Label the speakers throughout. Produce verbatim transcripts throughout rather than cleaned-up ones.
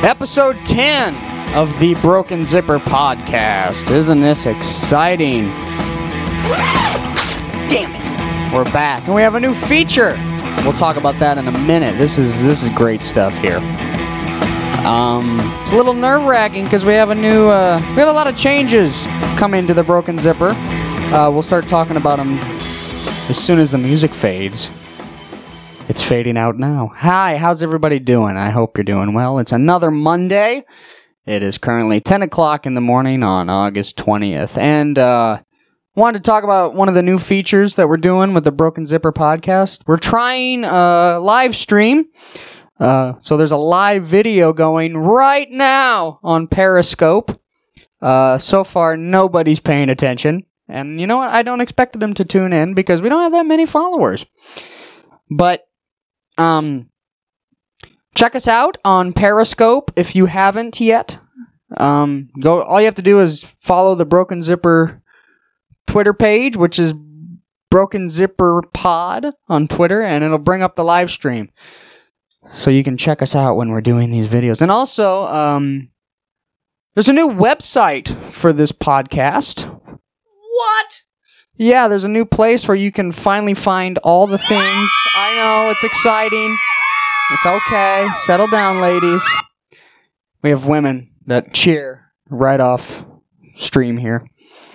Speaker 1: Episode ten of the Broken Zipper podcast. Isn't this exciting? Damn it. We're back, and we have a new feature. We'll talk about that in a minute. This is this is great stuff here. Um, it's a little nerve-wracking because we have a new, uh, we have a lot of changes coming to the Broken Zipper. Uh, we'll start talking about them as soon as the music fades. It's fading out now. Hi, how's everybody doing? I hope you're doing well. It's another Monday. It is currently ten o'clock in the morning on August twentieth. And, uh, wanted to talk about one of the new features that we're doing with the Broken Zipper podcast. We're trying a live stream. Uh, so there's a live video going right now on Periscope. Uh, so far, nobody's paying attention. And you know what? I don't expect them to tune in because we don't have that many followers. But, um, check us out on Periscope if you haven't yet. Um, go. All you have to do is follow the Broken Zipper Twitter page, which is Broken Zipper Pod on Twitter, and it'll bring up the live stream. So you can check us out when we're doing these videos. And also, um, there's a new website for this podcast. What? Yeah, there's a new place where you can finally find all the things. I know, it's exciting. It's okay. Settle down, ladies. We have women that cheer right off stream here.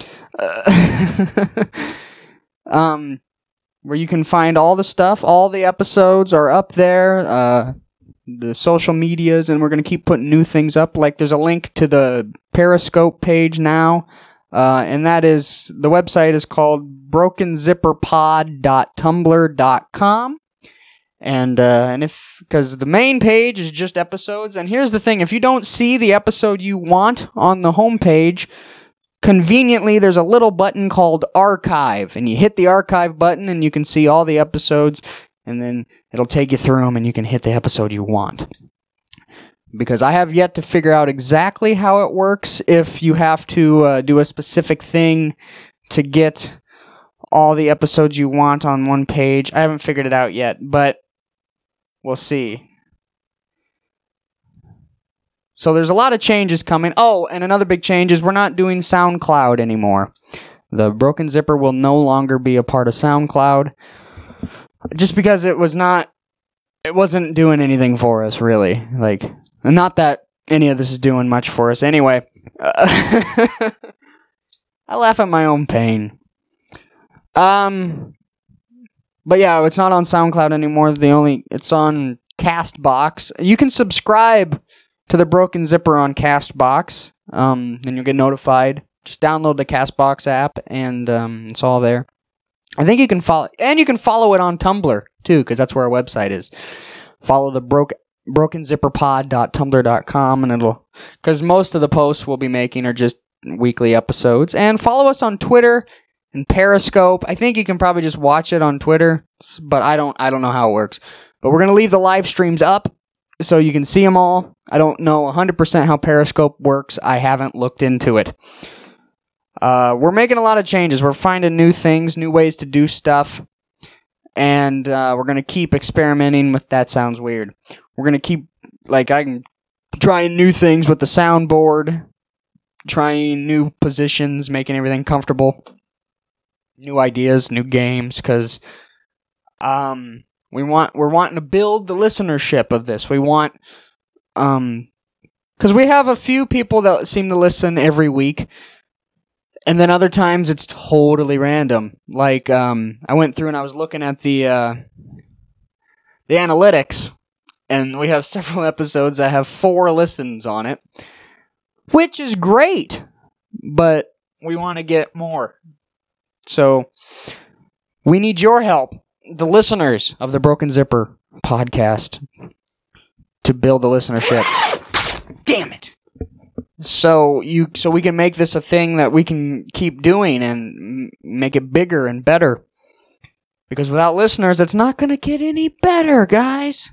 Speaker 1: Uh, um, where you can find all the stuff. All the episodes are up there. Uh, the social medias, and we're going to keep putting new things up. Like there's a link to the Periscope page now. Uh, and that is, the website is called broken zipper pod dot tumblr dot com. And, uh, and if, because the main page is just episodes. And here's the thing, if you don't see the episode you want on the homepage, conveniently there's a little button called archive. And you hit the archive button and you can see all the episodes. And then it'll take you through them and you can hit the episode you want. Because I have yet to figure out exactly how it works if you have to uh, do a specific thing to get all the episodes you want on one page. I haven't figured it out yet, but we'll see. So there's a lot of changes coming. Oh, and another big change is we're not doing SoundCloud anymore. The Broken Zipper will no longer be a part of SoundCloud. Just because it was not, it wasn't doing anything for us, really. Like... Not that any of this is doing much for us anyway. Uh, I laugh at my own pain. Um, but yeah, it's not on SoundCloud anymore. The only it's on Castbox. You can subscribe to the Broken Zipper on Castbox, um, and you'll get notified. Just download the Castbox app, and um, it's all there. I think you can follow, and you can follow it on Tumblr too, because that's where our website is. Follow the broke. broken zipper pod dot tumblr dot com, and it'll, because most of the posts we'll be making are just weekly episodes. And follow us on Twitter and Periscope. I think you can probably just watch it on Twitter, but I don't I don't know how it works. But we're going to leave the live streams up so you can see them all. I don't know one hundred percent how Periscope works. I haven't looked into it. Uh, we're making a lot of changes. We're finding new things, new ways to do stuff. And uh, we're going to keep experimenting with, that sounds weird. We're going to keep, like, I can trying new things with the soundboard, trying new positions, making everything comfortable, new ideas, new games, because um, we want, we're wanting to build the listenership of this. We want, um, because we have a few people that seem to listen every week, and then other times it's totally random. Like, um, I went through and I was looking at the, uh, the analytics, and we have several episodes that have four listens on it, which is great, but we want to get more. So, we need your help, the listeners of the Broken Zipper podcast, to build the listenership. Damn it! So you, so we can make this a thing that we can keep doing and make it bigger and better. Because without listeners, it's not going to get any better, guys.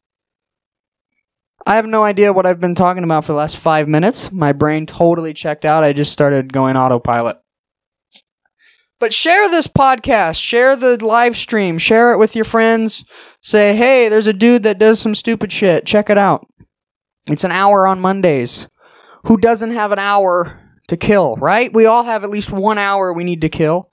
Speaker 1: I have no idea what I've been talking about for the last five minutes. My brain totally checked out. I just started going autopilot. But share this podcast. Share the live stream. Share it with your friends. Say, hey, there's a dude that does some stupid shit. Check it out. It's an hour on Mondays. Who doesn't have an hour to kill, right? We all have at least one hour we need to kill.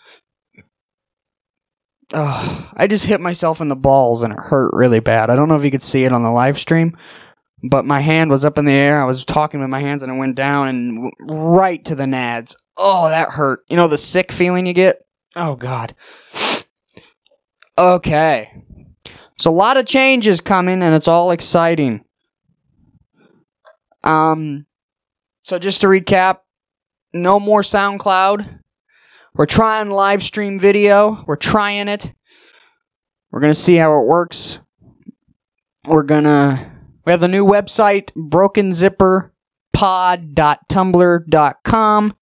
Speaker 1: Ugh, I just hit myself in the balls and it hurt really bad. I don't know if you could see it on the live stream, but my hand was up in the air. I was talking with my hands and it went down and right to the nads. Oh, that hurt. You know the sick feeling you get? Oh, God. Okay. So a lot of changes coming and it's all exciting. Um, so just to recap, no more SoundCloud. We're trying live stream video. We're trying it. We're going to see how it works. We're going to... We have the new website, broken zipper pod dot tumblr dot com.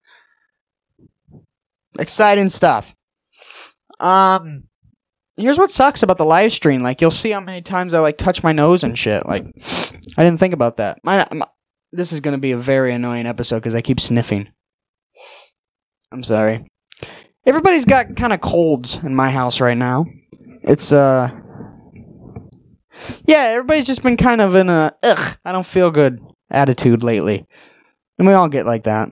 Speaker 1: Exciting stuff. Um, here's what sucks about the live stream. Like, you'll see how many times I, like, touch my nose and shit. Like, I didn't think about that. My, my, this is going to be a very annoying episode because I keep sniffing. I'm sorry. Everybody's got kind of colds in my house right now. It's, uh... Yeah, everybody's just been kind of in a, ugh, I don't feel good attitude lately. And we all get like that.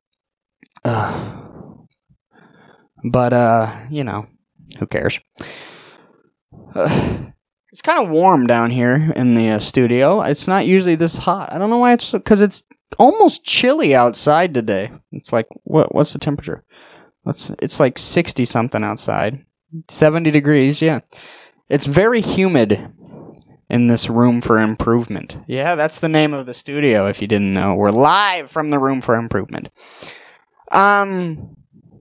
Speaker 1: Ugh. But, uh, you know, who cares? Uh, it's kind of warm down here in the uh, studio. It's not usually this hot. I don't know why it's, because it's almost chilly outside today. It's like, what? What's the temperature? It's, it's like sixty something outside. seventy degrees, yeah. It's very humid in this room for improvement. Yeah, that's the name of the studio, if you didn't know. We're live from the room for improvement. Um.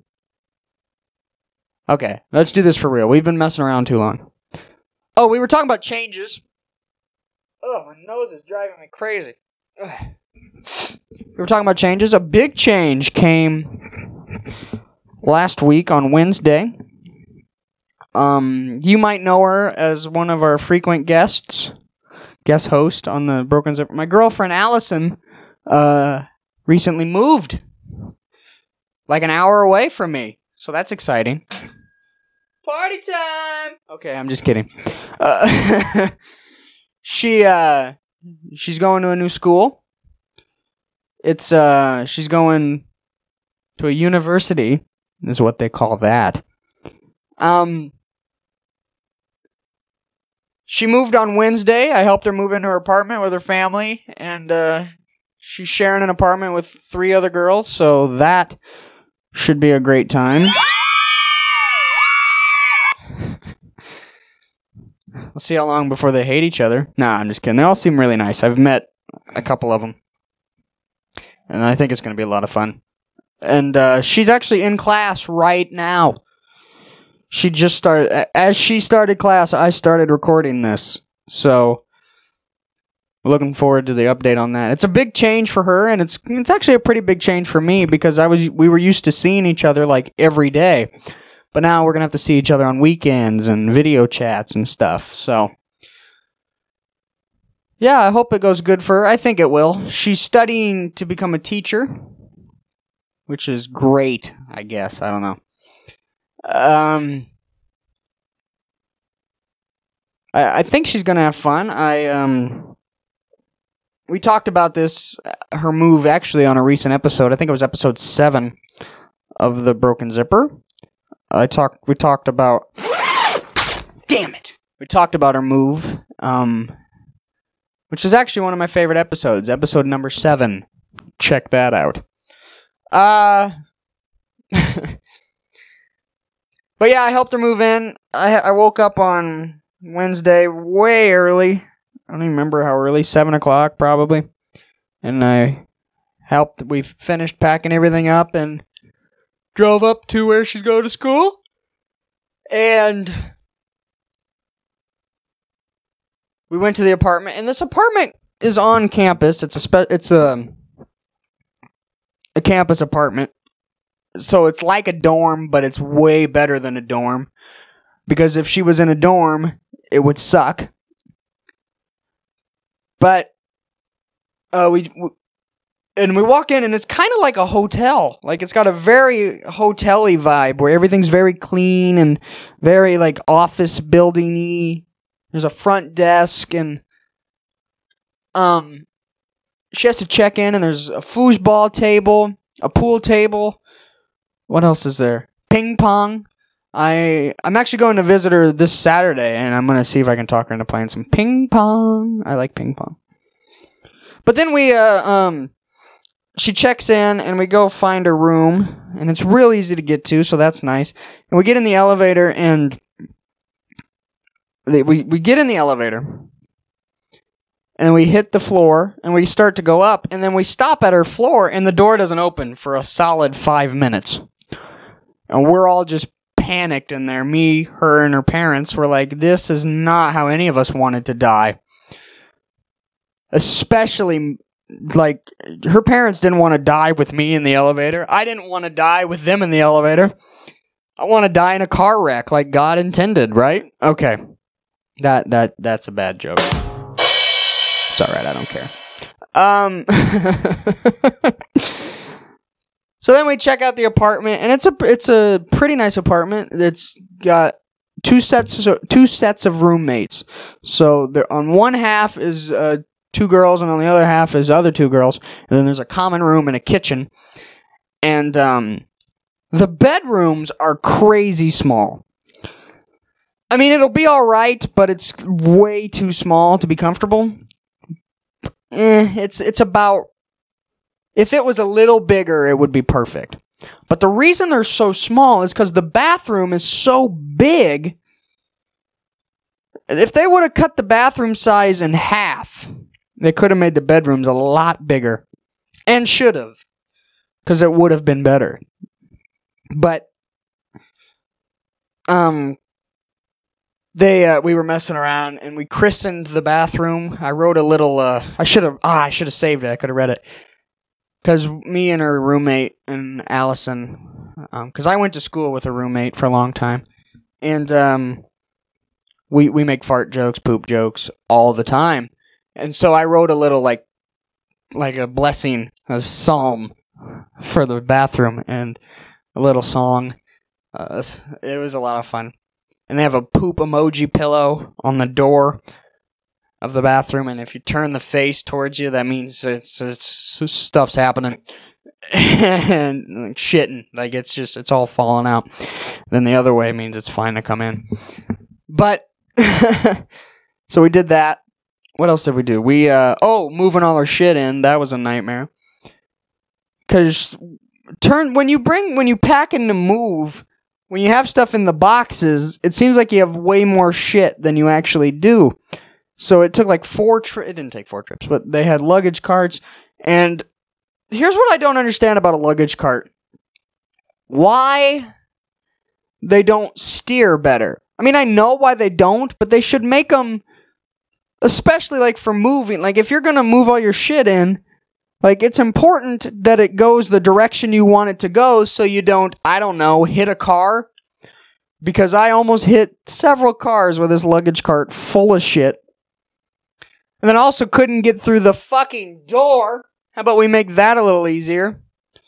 Speaker 1: Okay, let's do this for real. We've been messing around too long. Oh, we were talking about changes. Oh, my nose is driving me crazy. Ugh. We were talking about changes. A big change came last week on Wednesday. Um, you might know her as one of our frequent guests, guest host on the Broken Zipper. My girlfriend Allison, uh, recently moved, like an hour away from me, so that's exciting. Party time! Okay, I'm just kidding. Uh, she, uh, she's going to a new school. It's, uh, she's going to a university, is what they call that. Um, she moved on Wednesday. I helped her move into her apartment with her family, and uh, she's sharing an apartment with three other girls, so that should be a great time. We'll see how long before they hate each other. Nah, I'm just kidding. They all seem really nice. I've met a couple of them, and I think it's going to be a lot of fun. And uh, she's actually in class right now. She just started, as she started class, I started recording this. So, looking forward to the update on that. It's a big change for her, and it's it's actually a pretty big change for me because I was we were used to seeing each other like every day. But now we're going to have to see each other on weekends and video chats and stuff. So, yeah, I hope it goes good for her. I think it will. She's studying to become a teacher, which is great, I guess. I don't know. Um, I, I think she's gonna have fun. I um, we talked about this, her move actually on a recent episode. I think it was episode seven of the Broken Zipper. I talked. We talked about. Damn it! We talked about her move, um, which is actually one of my favorite episodes. Episode number seven. Check that out. Uh. But yeah, I helped her move in. I I woke up on Wednesday way early. I don't even remember how early. Seven o'clock probably. And I helped. We finished packing everything up and drove up to where she's going to school. And we went to the apartment. And this apartment is on campus. It's a spe- It's a a campus apartment. So it's like a dorm, but it's way better than a dorm. Because if she was in a dorm, it would suck. But uh, we, we and we walk in, and it's kind of like a hotel. Like it's got a very hotel-y vibe, where everything's very clean and very like office building-y. There's a front desk, and um, she has to check in, and there's a foosball table, a pool table. What else is there? Ping pong. I, I'm actually going to visit her this Saturday, and I'm going to see if I can talk her into playing some ping pong. I like ping pong. But then we, uh, um, she checks in, and we go find her room, and it's real easy to get to, so that's nice. And we get in the elevator, and they, we, we get in the elevator, and we hit the floor, and we start to go up, and then we stop at her floor, and the door doesn't open for a solid five minutes. And we're all just panicked in there. Me, her, and her parents were like, this is not how any of us wanted to die. Especially, like, her parents didn't want to die with me in the elevator. I didn't want to die with them in the elevator. I want to die in a car wreck like God intended, right? Okay. That, that, that's a bad joke. It's alright, I don't care. Um, so then we check out the apartment, and it's a it's a pretty nice apartment. It's got two sets two sets of roommates. So there, on one half is uh, two girls, and on the other half is other two girls. And then there's a common room and a kitchen. And um, the bedrooms are crazy small. I mean, it'll be all right, but it's way too small to be comfortable. Eh, it's it's about, if it was a little bigger, it would be perfect. But the reason they're so small is because the bathroom is so big. If they would have cut the bathroom size in half, they could have made the bedrooms a lot bigger. And should have. Because it would have been better. But, um... They, uh, we were messing around, and we christened the bathroom. I wrote a little, uh, I should have, ah, I should have saved it. I could have read it. Because me and her roommate, and Allison, um, because I went to school with a roommate for a long time, and, um, we, we make fart jokes, poop jokes, all the time. And so I wrote a little, like, like a blessing, a psalm for the bathroom, and a little song. Uh, it was a lot of fun. And they have a poop emoji pillow on the door of the bathroom. And if you turn the face towards you, that means it's, it's stuff's happening. And like, shitting. Like, it's just, it's all falling out. Then the other way means it's fine to come in. But, so we did that. What else did we do? We, uh, oh, moving all our shit in. That was a nightmare. Because, turn, when you bring, when you pack in to move, when you have stuff in the boxes, it seems like you have way more shit than you actually do. So it took like four trips. It didn't take four trips, but they had luggage carts. And here's what I don't understand about a luggage cart. Why they don't steer better. I mean, I know why they don't, but they should make them, especially like for moving. Like if you're going to move all your shit in, like, it's important that it goes the direction you want it to go so you don't, I don't know, hit a car. Because I almost hit several cars with this luggage cart full of shit. And then also couldn't get through the fucking door. How about we make that a little easier?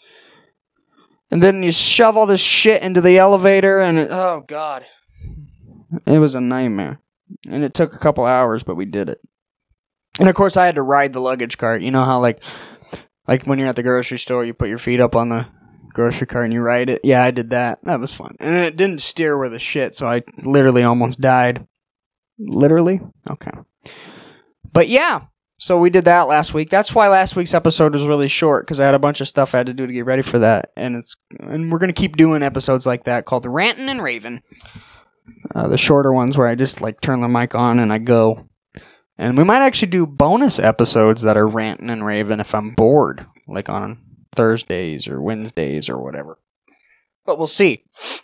Speaker 1: And then you shove all this shit into the elevator and, it, oh God. It was a nightmare. And it took a couple hours, but we did it. And of course I had to ride the luggage cart. You know how like... Like when you're at the grocery store, you put your feet up on the grocery cart and you ride it. Yeah, I did that. That was fun. And it didn't steer worth a shit, so I literally almost died. Literally? Okay. But yeah, so we did that last week. That's why last week's episode was really short, because I had a bunch of stuff I had to do to get ready for that. And it's and we're going to keep doing episodes like that called the Rantin' and Ravin'. Uh, the shorter ones where I just like turn the mic on and I go. And we might actually do bonus episodes that are ranting and raving if I'm bored, like on Thursdays or Wednesdays or whatever. But we'll see.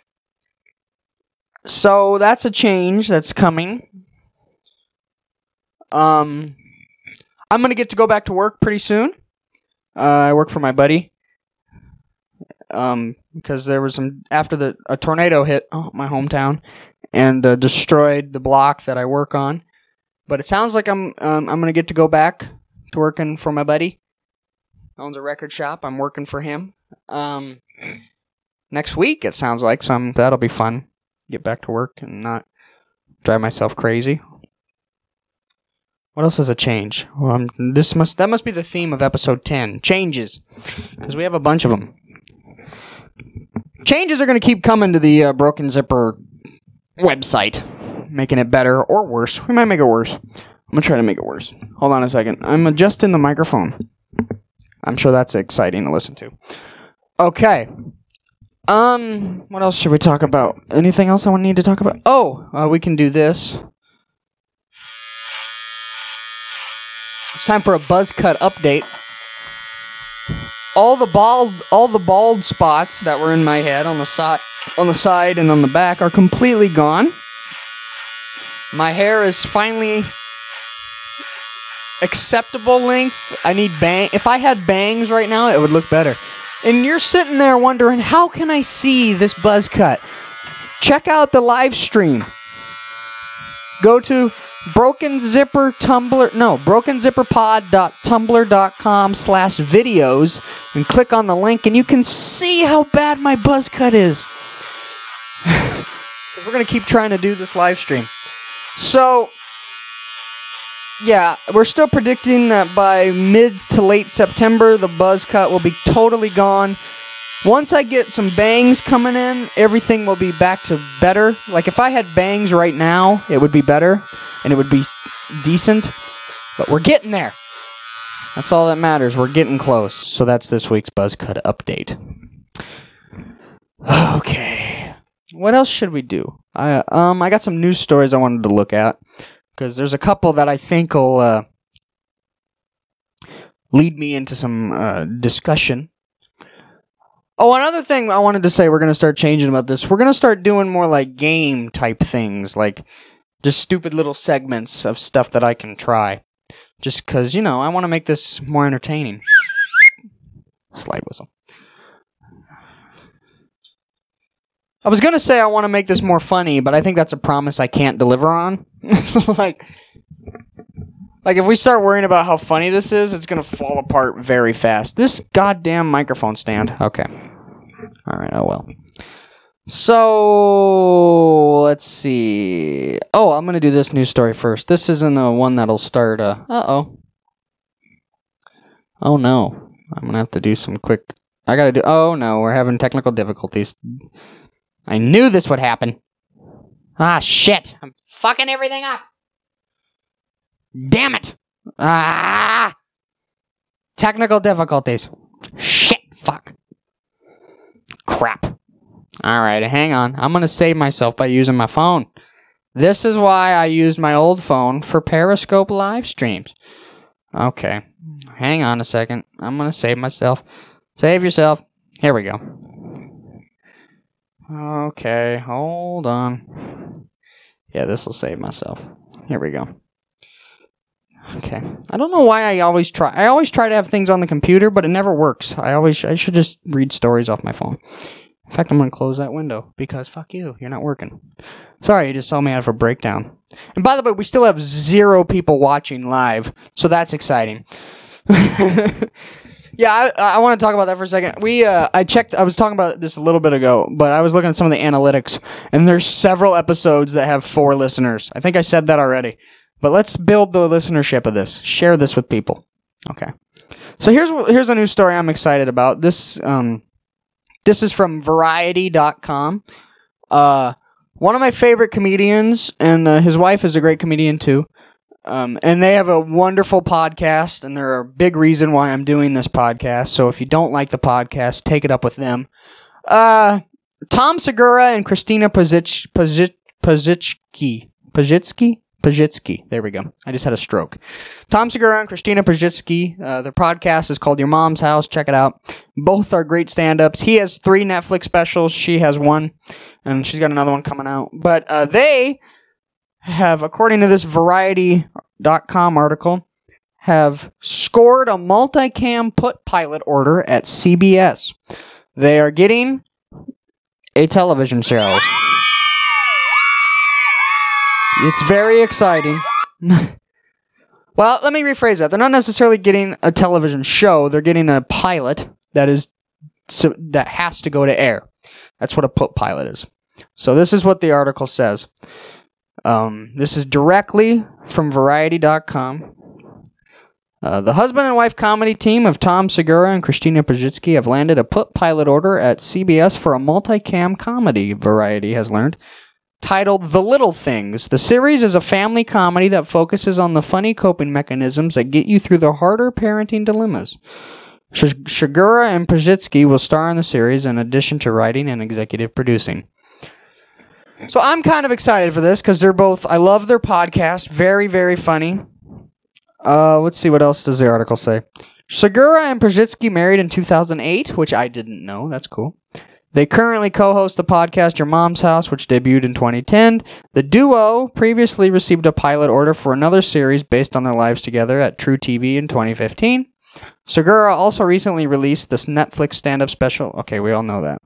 Speaker 1: So that's a change that's coming. Um, I'm going to get to go back to work pretty soon. Uh, I work for my buddy. Um, because there was some, after the a tornado hit oh, my hometown and uh, destroyed the block that I work on. But it sounds like I'm um, I'm going to get to go back to working for my buddy. Owns a record shop. I'm working for him. Um, next week, it sounds like. So I'm, that'll be fun. Get back to work and not drive myself crazy. What else is a change? Well, um, this must that must be the theme of episode ten. Changes. Because we have a bunch of them. Changes are going to keep coming to the uh, Broken Zipper website. Making it better or worse. We might make it worse. I'm going to try to make it worse. Hold on a second. I'm adjusting the microphone. I'm sure that's exciting to listen to. Okay. Um, what else should we talk about? Anything else I need to talk about? Oh, uh, we can do this. It's time for a buzz cut update. All the bald, all the bald spots that were in my head on the side, on the side and on the back are completely gone. My hair is finally acceptable length. I need bang. If I had bangs right now, it would look better. And you're sitting there wondering, how can I see this buzz cut? Check out the live stream. Go to Broken Zipper Tumblr, no, brokenzipperpod.tumblr.com slash videos and click on the link and you can see how bad my buzz cut is. We're going to keep trying to do this live stream. So, yeah, we're still predicting that by mid to late September, the buzz cut will be totally gone. Once I get some bangs coming in, everything will be back to better. Like, if I had bangs right now, it would be better, and it would be decent. But we're getting there. That's all that matters. We're getting close. So that's this week's buzz cut update. Okay. What else should we do? I um I got some news stories I wanted to look at. Because there's a couple that I think will uh, lead me into some uh, discussion. Oh, another thing I wanted to say we're going to start changing about this. We're going to start doing more like game type things. Like just stupid little segments of stuff that I can try. Just because, you know, I want to make this more entertaining. Slide whistle. I was going to say I want to make this more funny, but I think that's a promise I can't deliver on. like, like, if we start worrying about how funny this is, it's going to fall apart very fast. This goddamn microphone stand. Okay. All right, oh well. So, let's see. Oh, I'm going to do this news story first. This isn't the one that'll start, uh, uh-oh. Oh, no. I'm going to have to do some quick... I got to do... Oh, no, we're having technical difficulties. I knew this would happen. Ah, shit. I'm fucking everything up. Damn it. Ah. Technical difficulties. Shit. Fuck. Crap. Alright, hang on. I'm going to save myself by using my phone. This is why I used my old phone for Periscope live streams. Okay. Hang on a second. I'm going to save myself. Save yourself. Here we go. Okay, hold on. Yeah, this will save myself. Here we go. Okay. I don't know why I always try. I always try to have things on the computer, but it never works. I always. I should just read stories off my phone. In fact, I'm going to close that window because fuck you. You're not working. Sorry, you just saw me have a breakdown. And by the way, we still have zero people watching live, so that's exciting. Yeah, I, I want to talk about that for a second. We, uh, I checked, I was talking about this a little bit ago, but I was looking at some of the analytics, and there's several episodes that have four listeners. I think I said that already. But let's build the listenership of this. Share this with people. Okay. So here's here's a news story I'm excited about. This um, this is from Variety dot com. Uh, one of my favorite comedians, and uh, his wife is a great comedian too. Um, and they have a wonderful podcast, and they're a big reason why I'm doing this podcast. So if you don't like the podcast, take it up with them. Uh, Tom Segura and Christina Pazich, Pazich, Pazitsky. Pazitsky? Pazitsky. There we go. I just had a stroke. Tom Segura and Christina Pazitsky. Uh, their podcast is called Your Mom's House. Check it out. Both are great stand-ups. He has three Netflix specials. She has one, and she's got another one coming out. But uh, they... have, according to this Variety dot com article, have scored a multicam put pilot order at C B S. They are getting a television show. It's very exciting. Well, let me rephrase that. They're not necessarily getting a television show. They're getting a pilot that is so, that has to go to air. That's what a put pilot is. So this is what the article says. Um, this is directly from Variety dot com. Uh, the husband and wife comedy team of Tom Segura and Christina Pazsitzky have landed a put pilot order at C B S for a multicam comedy, Variety has learned, titled The Little Things. The series is a family comedy that focuses on the funny coping mechanisms that get you through the harder parenting dilemmas. Segura and Pazsitzky will star in the series in addition to writing and executive producing. So I'm kind of excited for this because they're both, I love their podcast, very, very funny. Uh, let's see, what else does the article say? Segura and Pazsitzky married in two thousand eight, which I didn't know. That's cool. They currently co-host the podcast Your Mom's House, which debuted in twenty ten. The duo previously received a pilot order for another series based on their lives together at True T V in twenty fifteen. Segura also recently released this Netflix stand-up special. Okay, we all know that.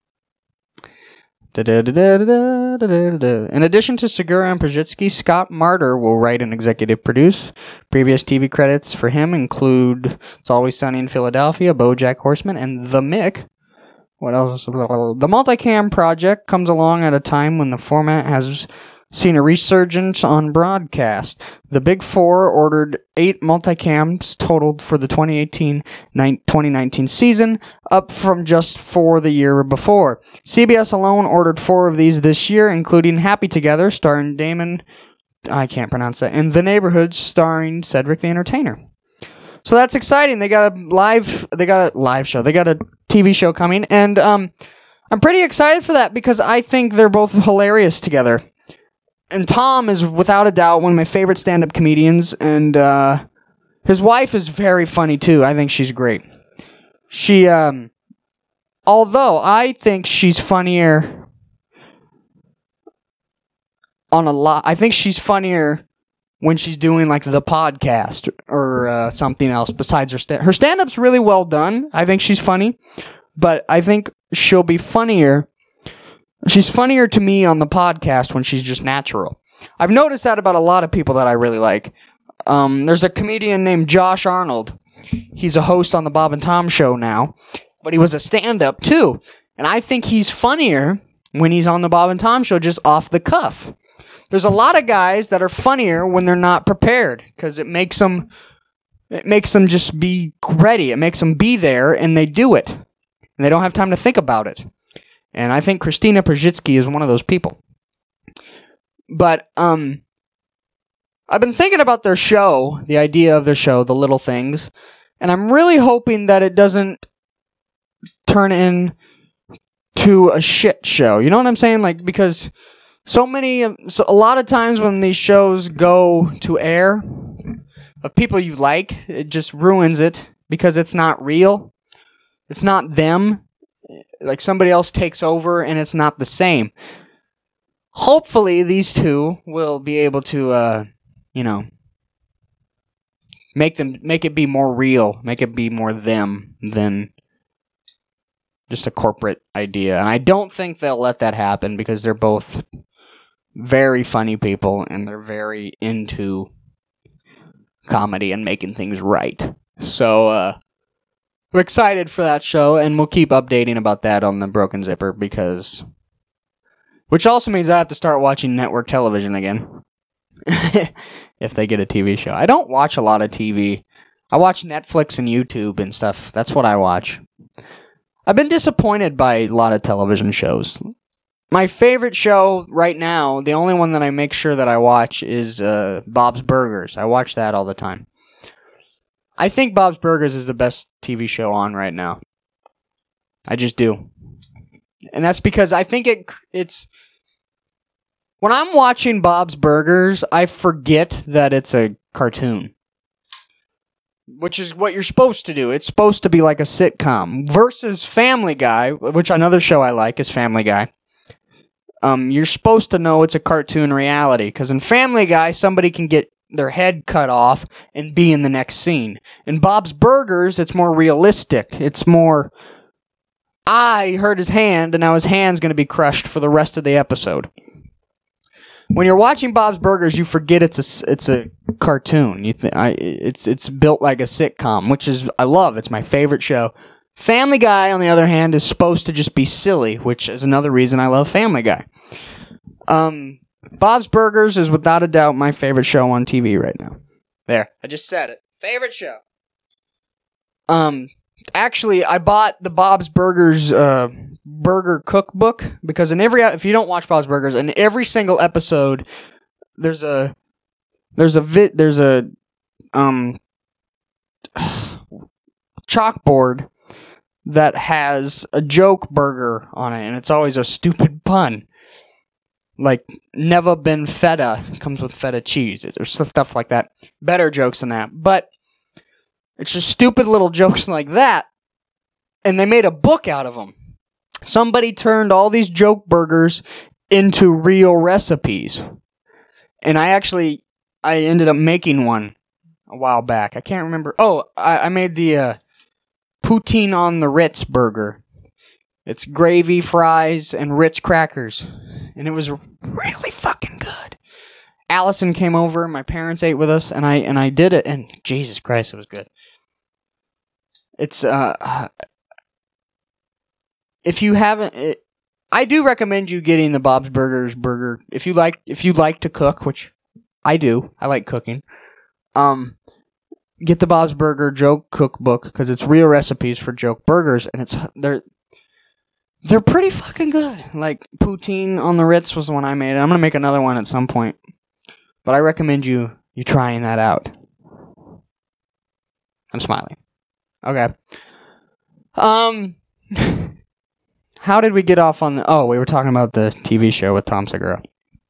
Speaker 1: In addition to Segura and Pazsitzky, Scott Marder will write and executive produce. Previous T V credits for him include It's Always Sunny in Philadelphia, BoJack Horseman, and The Mick. What else? The multicam project comes along at a time when the format has seen a resurgence on broadcast. The Big Four ordered eight multicams totaled for the twenty eighteen twenty nineteen season, up from just four the year before. C B S alone ordered four of these this year, including Happy Together, starring Damon, I can't pronounce that, and The Neighborhood, starring Cedric the Entertainer. So that's exciting. They got a live, they got a live show. They got a T V show coming, and um, I'm pretty excited for that because I think they're both hilarious together. And Tom is, without a doubt, one of my favorite stand-up comedians, and uh, his wife is very funny, too. I think she's great. She, um, although I think she's funnier on a lot, I think she's funnier when she's doing, like, the podcast or uh, something else besides her stand. Her stand-up's really well done. I think she's funny, but I think she'll be funnier. She's funnier to me on the podcast when she's just natural. I've noticed that about a lot of people that I really like. Um, there's a comedian named Josh Arnold. He's a host on the Bob and Tom show now, but he was a stand-up too. And I think he's funnier when he's on the Bob and Tom show just off the cuff. There's a lot of guys that are funnier when they're not prepared because it makes them, it makes them just be ready. It makes them be there and they do it. And they don't have time to think about it. And I think Christina Pazsitzky is one of those people. But um, I've been thinking about their show, the idea of their show, The Little Things, and I'm really hoping that it doesn't turn into a shit show. You know what I'm saying? Like, because so many, so a lot of times when these shows go to air, of people you like, it just ruins it because it's not real. It's not them. Like somebody else takes over and it's not the same. Hopefully these two will be able to, uh, you know, make them, make it be more real, make it be more them than just a corporate idea. And I don't think they'll let that happen because they're both very funny people and they're very into comedy and making things right. So, uh, I'm excited for that show, and we'll keep updating about that on the Broken Zipper, because... Which also means I have to start watching network television again. If they get a T V show. I don't watch a lot of T V. I watch Netflix and YouTube and stuff. That's what I watch. I've been disappointed by a lot of television shows. My favorite show right now, the only one that I make sure that I watch, is uh, Bob's Burgers. I watch that all the time. I think Bob's Burgers is the best T V show on right now. I just do. And that's because I think it it's... When I'm watching Bob's Burgers, I forget that it's a cartoon. Which is what you're supposed to do. It's supposed to be like a sitcom. Versus Family Guy, which another show I like is Family Guy. Um, you're supposed to know it's a cartoon reality. Because in Family Guy, somebody can get their head cut off and be in the next scene. In Bob's Burgers, it's more realistic. It's more, I hurt his hand and now his hand's going to be crushed for the rest of the episode. When you're watching Bob's Burgers, you forget it's a, it's a cartoon. You th- I, it's it's built like a sitcom, which is, I love. It's my favorite show. Family Guy, on the other hand, is supposed to just be silly, which is another reason I love Family Guy. Um... Bob's Burgers is without a doubt my favorite show on T V right now. There, I just said it. Favorite show. Um, actually, I bought the Bob's Burgers uh, burger cookbook because in every if you don't watch Bob's Burgers, in every single episode, there's a there's a vid there's a um chalkboard that has a joke burger on it, and it's always a stupid pun. Like, never been feta comes with feta cheese. There's stuff like that. Better jokes than that. But it's just stupid little jokes like that. And they made a book out of them. Somebody turned all these joke burgers into real recipes. And I actually, I ended up making one a while back. I can't remember. Oh, I, I made the uh, poutine on the Ritz burger. It's gravy, fries, and Ritz crackers. And it was really fucking good. Allison came over, my parents ate with us, and I and I did it, and Jesus Christ, it was good. It's, uh... If you haven't... It, I do recommend you getting the Bob's Burgers burger. If you like if you like to cook, which I do. I like cooking. Um... Get the Bob's Burger joke cookbook, because it's real recipes for joke burgers, and it's... They're... They're pretty fucking good. Like, poutine on the Ritz was the one I made. I'm going to make another one at some point. But I recommend you you trying that out. I'm smiling. Okay. Um, how did we get off on the... Oh, we were talking about the T V show with Tom Segura.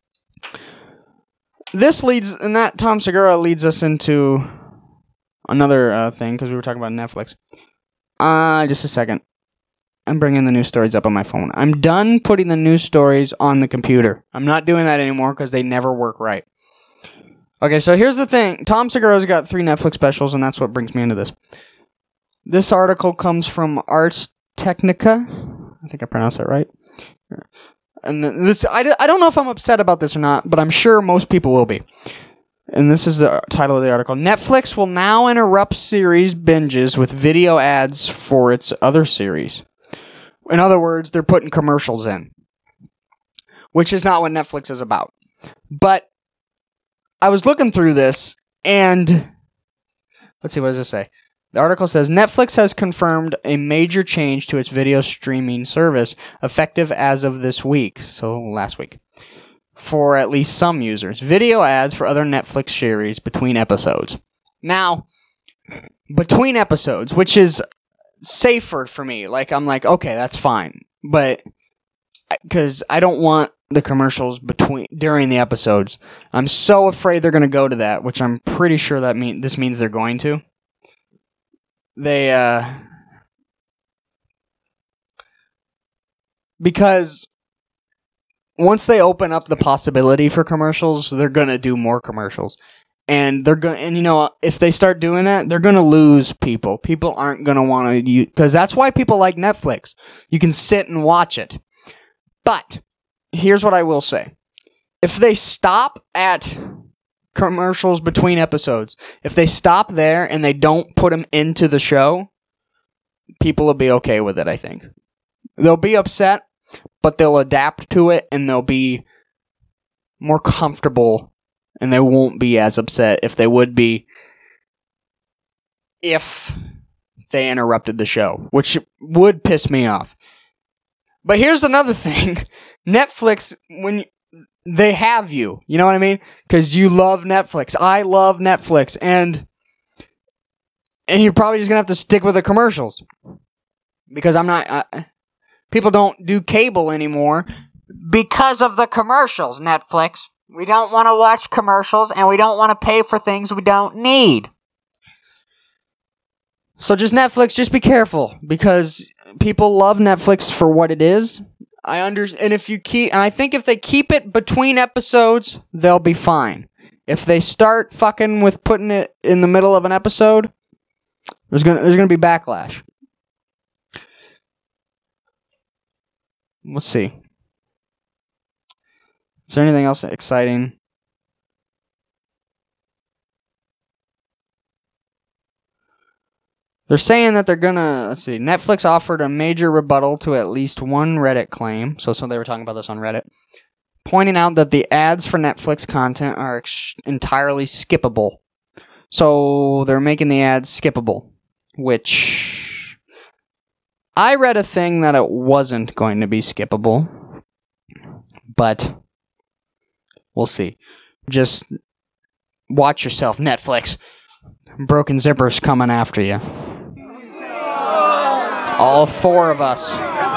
Speaker 1: This leads... And that Tom Segura leads us into another uh, thing, because we were talking about Netflix. Uh, just a second. I'm bringing the news stories up on my phone. I'm done putting the news stories on the computer. I'm not doing that anymore because they never work right. Okay, so here's the thing. Tom Segura's got three Netflix specials, and that's what brings me into this. This article comes from Ars Technica. I think I pronounced that right. And this, I, I don't know if I'm upset about this or not, but I'm sure most people will be. And this is the title of the article. Netflix will now interrupt series binges with video ads for its other series. In other words, they're putting commercials in, which is not what Netflix is about. But I was looking through this, and let's see, what does this say? The article says, Netflix has confirmed a major change to its video streaming service, effective as of this week, so last week, for at least some users. Video ads for other Netflix series between episodes. Now, between episodes, which is safer for me. Like, I'm like, okay, that's fine. But, because I don't want the commercials between during the episodes. I'm so afraid they're going to go to that, which I'm pretty sure that mean this means they're going to. They, uh... Because once they open up the possibility for commercials, they're going to do more commercials. And they're going, and you know, if they start doing that, they're going to lose people. People aren't going to want to use, because that's why people like Netflix. You can sit and watch it. But here's what I will say: if they stop at commercials between episodes, if they stop there and they don't put them into the show, people will be okay with it. I think they'll be upset, but they'll adapt to it and they'll be more comfortable. And they won't be as upset if they would be if they interrupted the show, which would piss me off. But here's another thing. Netflix, when you, they have you, you know what I mean? Because you love Netflix. I love Netflix. And and you're probably just going to have to stick with the commercials. Because I'm not... Uh, people don't do cable anymore because of the commercials, Netflix. We don't want to watch commercials, and we don't want to pay for things we don't need. So just Netflix, just be careful, because people love Netflix for what it is. I under and if you keep, and I think if they keep it between episodes, they'll be fine. If they start fucking with putting it in the middle of an episode, there's gonna there's gonna be backlash. Let's see. Is there anything else exciting? They're saying that they're gonna, let's see, Netflix offered a major rebuttal to at least one Reddit claim. So, so they were talking about this on Reddit. pointing out that the ads for Netflix content are ex- entirely skippable. So they're making the ads skippable, which I read a thing that it wasn't going to be skippable, but we'll see. Just watch yourself, Netflix. Broken Zipper's coming after you. All four of us.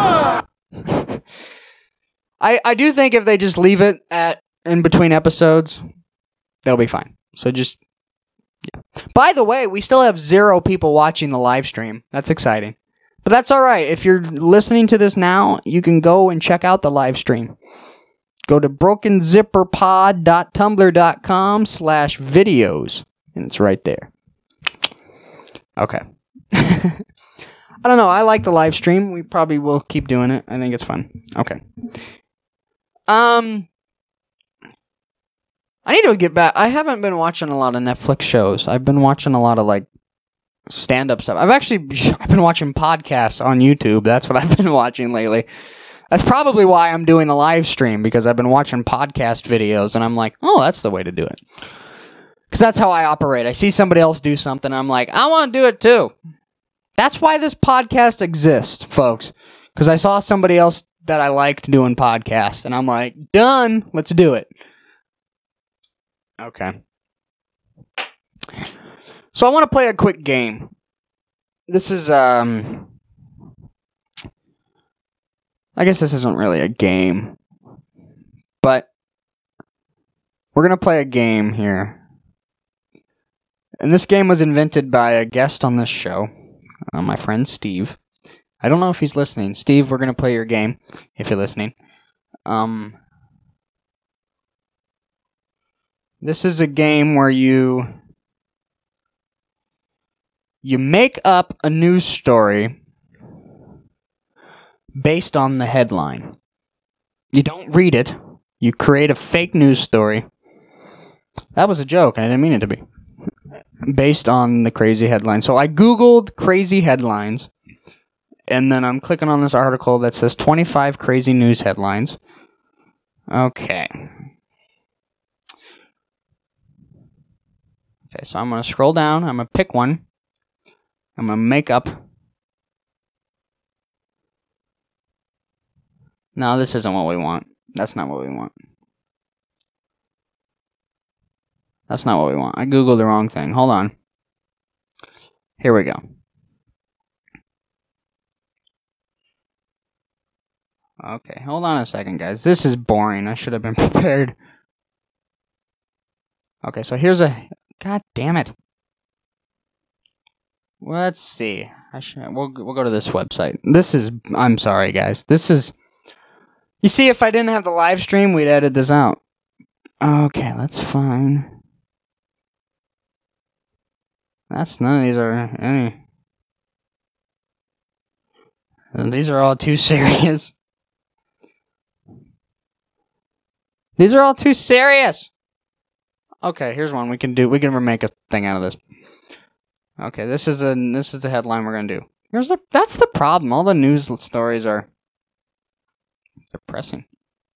Speaker 1: I I do think if they just leave it at in between episodes, they'll be fine. So just yeah. By the way, we still have zero people watching the live stream. That's exciting. But that's all right. If you're listening to this now, you can go and check out the live stream. Go to broken zipper pod dot tumblr dot com slash videos. And it's right there. Okay. I don't know. I like the live stream. We probably will keep doing it. I think it's fun. Okay. Um, I need to get back. I haven't been watching a lot of Netflix shows. I've been watching a lot of, like, stand-up stuff. I've actually I've been watching podcasts on YouTube. That's what I've been watching lately. That's probably why I'm doing the live stream, because I've been watching podcast videos, and I'm like, oh, that's the way to do it. Because that's how I operate. I see somebody else do something, and I'm like, I want to do it too. That's why this podcast exists, folks. Because I saw somebody else that I liked doing podcasts, and I'm like, done. Let's do it. Okay. So I want to play a quick game. This is, um... I guess this isn't really a game. But we're going to play a game here. And this game was invented by a guest on this show, uh, my friend Steve. I don't know if he's listening. Steve, we're going to play your game, if you're listening. Um, this is a game where you you make up a news story based on the headline. You don't read it. You create a fake news story. That was a joke. I didn't mean it to be. Based on the crazy headline. So I Googled crazy headlines. And then I'm clicking on this article that says twenty-five crazy news headlines. Okay. Okay, so I'm going to scroll down. I'm going to pick one. I'm going to make up. No, this isn't what we want. That's not what we want. That's not what we want. I Googled the wrong thing. Hold on. Here we go. Okay, hold on a second, guys. This is boring. I should have been prepared. Okay, so here's a... God damn it. Let's see. I should... We'll, we'll go to this website. This is... I'm sorry, guys. This is... You see, if I didn't have the live stream, we'd edit this out. Okay, that's fine. That's none of these are any. These are all too serious. These are all too serious. Okay, here's one we can do. We can make a thing out of this. Okay, this is a this is the headline we're gonna do. Here's the that's the problem. All the news stories are depressing.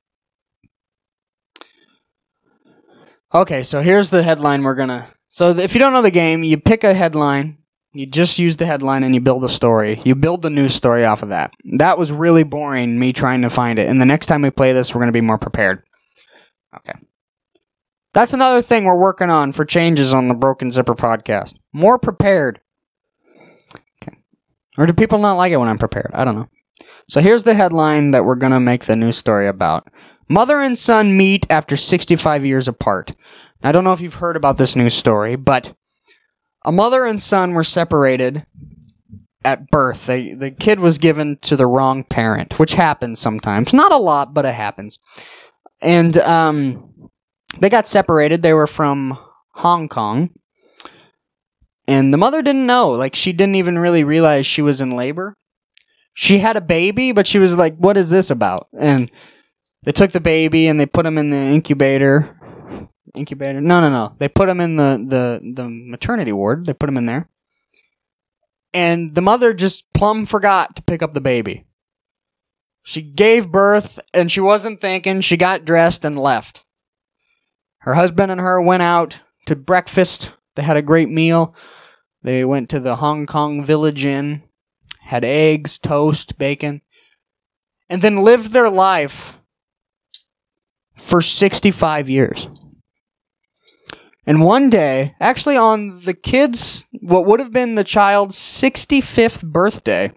Speaker 1: Okay, so here's the headline we're gonna... So if you don't know the game, you pick a headline, you just use the headline and you build a story. You build the news story off of that. That was really boring, me trying to find it. And the next time we play this, we're gonna be more prepared. Okay. That's another thing we're working on for changes on the Broken Zipper podcast. More prepared. Okay. Or do people not like it when I'm prepared? I don't know. So here's the headline that we're going to make the news story about. Mother and son meet after sixty-five years apart. I don't know if you've heard about this news story, but a mother and son were separated at birth. They, the kid was given to the wrong parent, which happens sometimes. Not a lot, but it happens. And um, they got separated. They were from Hong Kong. And the mother didn't know. Like, she didn't even really realize she was in labor. She had a baby, but she was like, what is this about? And they took the baby and they put him in the incubator. Incubator? No, no, no. They put him in the, the, the maternity ward. They put him in there. And the mother just plumb forgot to pick up the baby. She gave birth, and she wasn't thinking. She got dressed and left. Her husband and her went out to breakfast. They had a great meal. They went to the Hong Kong Village Inn, had eggs, toast, bacon, and then lived their life for sixty-five years. And one day, actually on the kid's, what would have been the child's sixty-fifth birthday,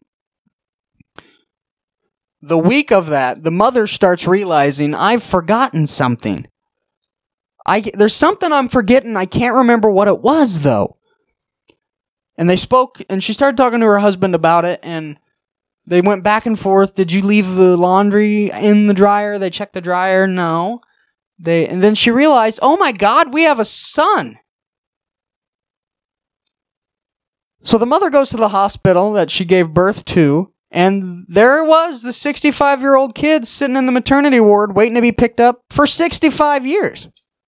Speaker 1: the week of that, the mother starts realizing, I've forgotten something. I, there's something I'm forgetting. I can't remember what it was, though. And they spoke, and she started talking to her husband about it, and they went back and forth. Did you leave the laundry in the dryer? They checked the dryer. No. They, and then she realized, oh my God, we have a son. So the mother goes to the hospital that she gave birth to, and there was the sixty-five-year-old kid sitting in the maternity ward waiting to be picked up for sixty-five years.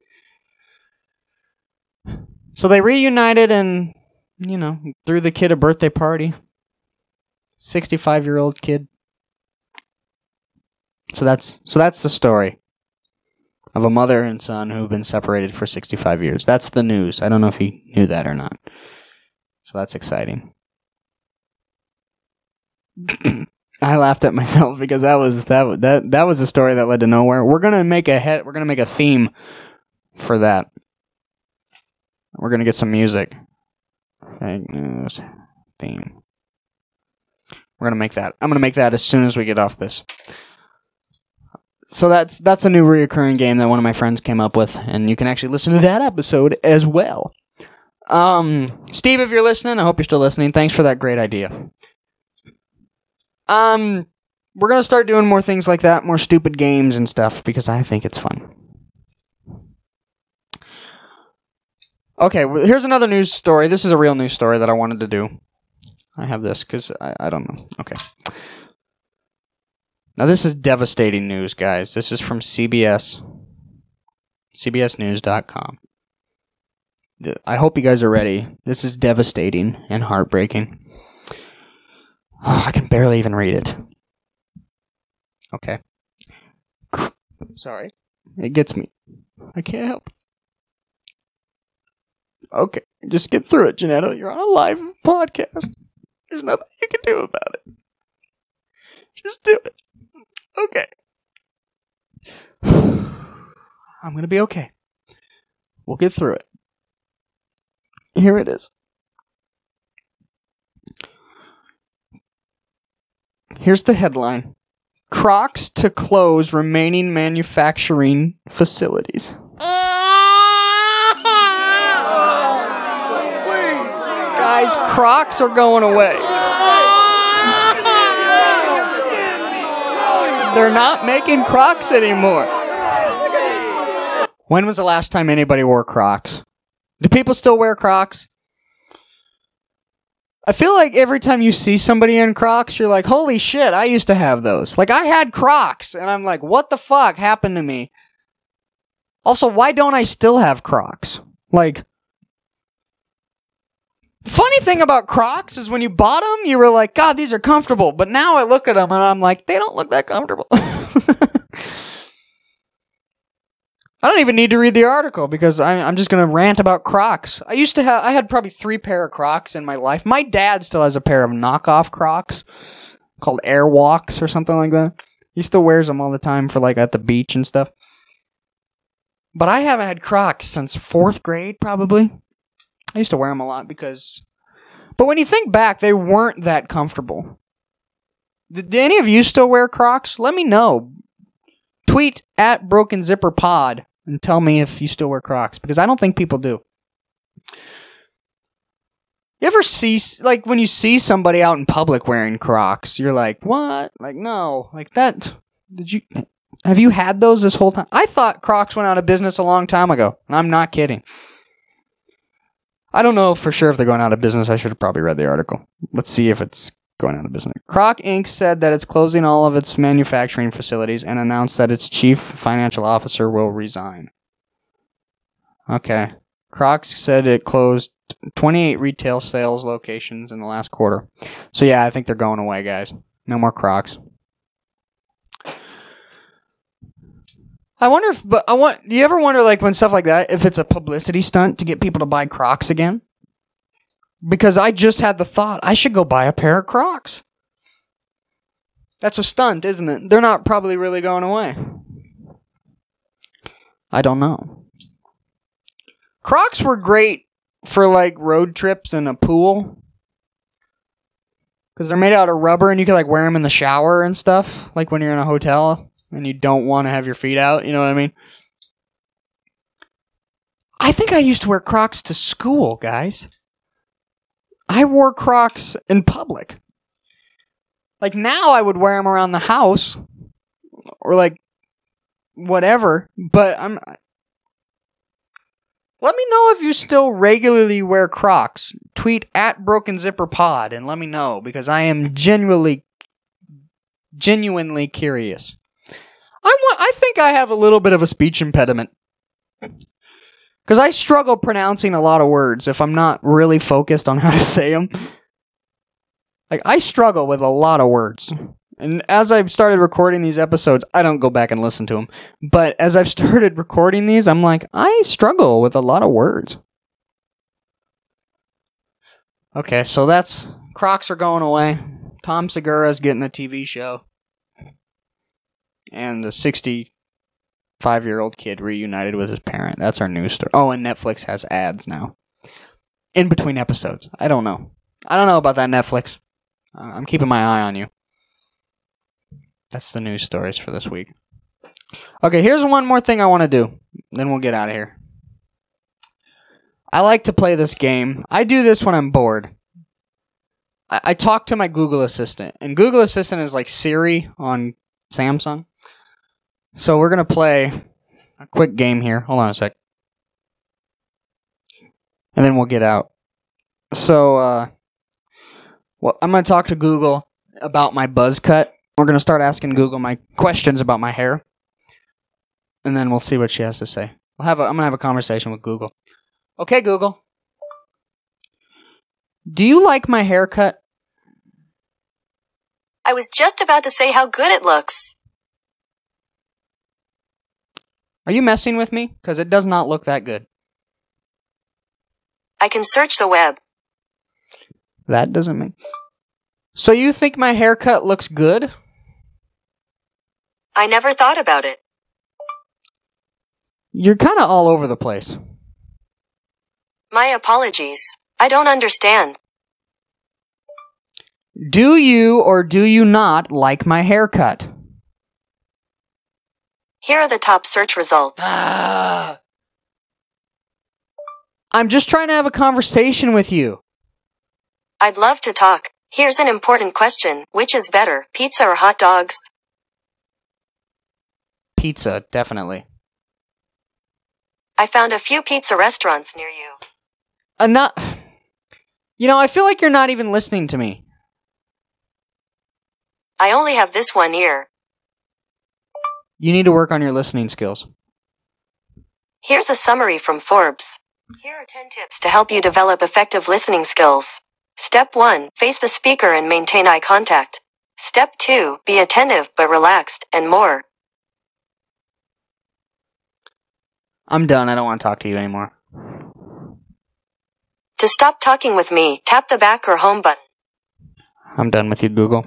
Speaker 1: So they reunited and, you know, threw the kid a birthday party. sixty-five-year-old kid. So that's so that's the story of a mother and son who've been separated for sixty-five years. That's the news. I don't know if you knew that or not. So that's exciting. I laughed at myself because that was that that that was a story that led to nowhere. We're gonna make a he- we're gonna make a theme for that. We're gonna get some music. Fake news theme. We're gonna make that. I'm gonna make that as soon as we get off this. So that's that's a new reoccurring game that one of my friends came up with, and you can actually listen to that episode as well. Um, Steve, if you're listening, I hope you're still listening. Thanks for that great idea. Um, we're gonna start doing more things like that, more stupid games and stuff, because I think it's fun. Okay, well, here's another news story. This is a real news story that I wanted to do. I have this because I, I don't know. Okay. Now, this is devastating news, guys. This is from C B S. C B S news dot com. I hope you guys are ready. This is devastating and heartbreaking. Oh, I can barely even read it. Okay. Sorry. It gets me. I can't help. Okay. Just get through it, Janetta. You're on a live podcast. There's nothing you can do about it. Just do it. Okay. I'm going to be okay. We'll get through it. Here it is. Here's the headline. Crocs to close remaining manufacturing facilities. Guys, Crocs are going away. They're not making Crocs anymore. When was the last time anybody wore Crocs? Do people still wear Crocs? I feel like every time you see somebody in Crocs, you're like, holy shit, I used to have those. Like, I had Crocs, and I'm like, what the fuck happened to me? Also, why don't I still have Crocs? Like, the funny thing about Crocs is when you bought them, you were like, God, these are comfortable. But now I look at them, and I'm like, they don't look that comfortable. I don't even need to read the article because I, I'm just going to rant about Crocs. I used to have, I had probably three pair of Crocs in my life. My dad still has a pair of knockoff Crocs called Airwalks or something like that. He still wears them all the time for like at the beach and stuff. But I haven't had Crocs since fourth grade probably. I used to wear them a lot because, but when you think back, they weren't that comfortable. Do any of you still wear Crocs? Let me know. Tweet at Broken Zipper Pod and tell me if you still wear Crocs, because I don't think people do. You ever see, like, when you see somebody out in public wearing Crocs, you're like, what? Like, no. Like, that, did you, have you had those this whole time? I thought Crocs went out of business a long time ago, and I'm not kidding. I don't know for sure if they're going out of business. I should have probably read the article. Let's see if it's going out of business. Croc Incorporated said that it's closing all of its manufacturing facilities and announced that its chief financial officer will resign. Okay. Crocs said it closed twenty-eight retail sales locations in the last quarter. So yeah, I think they're going away, guys. No more Crocs. I wonder if, but I want, do you ever wonder, like, when stuff like that, if it's a publicity stunt to get people to buy Crocs again? Because I just had the thought, I should go buy a pair of Crocs. That's a stunt, isn't it? They're not probably really going away. I don't know. Crocs were great for, like, road trips and a pool. Because they're made out of rubber and you can, like, wear them in the shower and stuff. Like when you're in a hotel and you don't want to have your feet out. You know what I mean? I think I used to wear Crocs to school, guys. I wore Crocs in public. Like, now I would wear them around the house. Or, like, whatever. But I'm... Let me know if you still regularly wear Crocs. Tweet at Broken Zipper Pod and let me know, because I am genuinely, genuinely curious. I want. I think I have a little bit of a speech impediment. Because I struggle pronouncing a lot of words if I'm not really focused on how to say them. Like, I struggle with a lot of words. And as I've started recording these episodes, I don't go back and listen to them. But as I've started recording these, I'm like, I struggle with a lot of words. Okay, so that's... Crocs are going away. Tom Segura's getting a T V show. And a sixty-five-year-old kid reunited with his parent. That's our news story. Oh, and Netflix has ads now. In between episodes. I don't know. I don't know about that, Netflix. Uh, I'm keeping my eye on you. That's the news stories for this week. Okay, here's one more thing I want to do. Then we'll get out of here. I like to play this game. I do this when I'm bored. I, I talk to my Google Assistant. And Google Assistant is like Siri on Samsung. So we're going to play a quick game here. Hold on a sec. And then we'll get out. So, uh, well, I'm going to talk to Google about my buzz cut. We're going to start asking Google my questions about my hair. And then we'll see what she has to say. We'll have a, I'm going to have a conversation with Google. Okay, Google. Do you like my haircut?
Speaker 2: I was just about to say how good it looks.
Speaker 1: Are you messing with me? Because it does not look that good.
Speaker 2: I can search the web.
Speaker 1: That doesn't make... So you think my haircut looks good?
Speaker 2: I never thought about it.
Speaker 1: You're kind of all over the place.
Speaker 2: My apologies. I don't understand.
Speaker 1: Do you or do you not like my haircut?
Speaker 2: Here are the top search results.
Speaker 1: Ah. I'm just trying to have a conversation with you.
Speaker 2: I'd love to talk. Here's an important question. Which is better, pizza or hot dogs?
Speaker 1: Pizza, definitely.
Speaker 2: I found a few pizza restaurants near you.
Speaker 1: Uh, not, you know, I feel like you're not even listening to me.
Speaker 2: I only have this one ear.
Speaker 1: You need to work on your listening skills.
Speaker 2: Here's a summary from Forbes. Here are ten tips to help you develop effective listening skills. Step one, face the speaker and maintain eye contact. Step two, be attentive but relaxed, and more.
Speaker 1: I'm done. I don't want to talk to you anymore.
Speaker 2: To stop talking with me, tap the back or home button.
Speaker 1: I'm done with you, Google.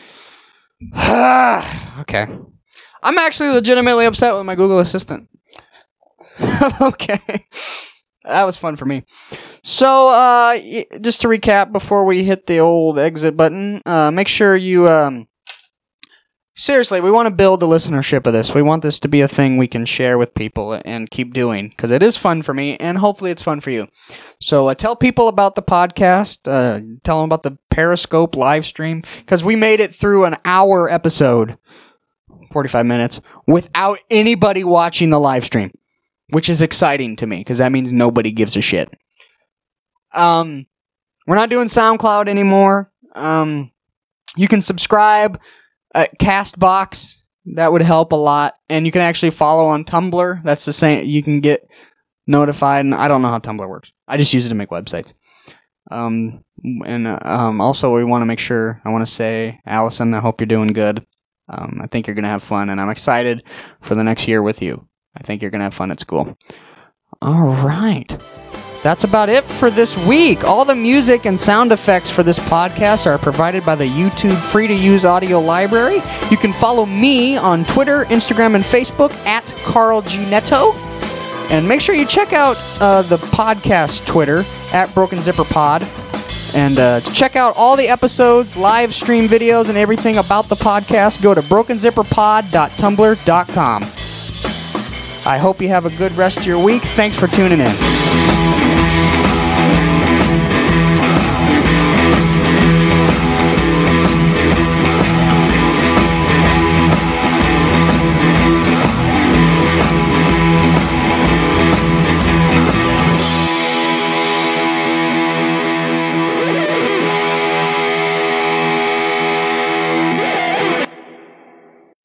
Speaker 1: Okay. I'm actually legitimately upset with my Google Assistant. Okay. That was fun for me. So, uh, just to recap before we hit the old exit button, uh, make sure you, um, seriously, we want to build the listenership of this. We want this to be a thing we can share with people and keep doing, because it is fun for me, and hopefully it's fun for you. So, uh, tell people about the podcast, uh, tell them about the Periscope live stream, because we made it through an hour episode, forty-five minutes, without anybody watching the live stream, which is exciting to me, because that means nobody gives a shit. Um, we're not doing SoundCloud anymore. Um, you can subscribe at Castbox. That would help a lot. And you can actually follow on Tumblr. That's the same. You can get notified. And I don't know how Tumblr works. I just use it to make websites. Um, and uh, um, also we want to make sure, I want to say, Allison, I hope you're doing good. Um, I think you're going to have fun, and I'm excited for the next year with you. I think you're going to have fun at school. All right. That's about it for this week. All the music and sound effects for this podcast are provided by the YouTube free-to-use audio library. You can follow me on Twitter, Instagram, and Facebook at Carl G. Netto. And make sure you check out uh, the podcast Twitter at Broken Zipper Pod. And uh, to check out all the episodes, live stream videos, and everything about the podcast, go to broken zipper pod dot tumblr dot com. I hope you have a good rest of your week. Thanks for tuning in.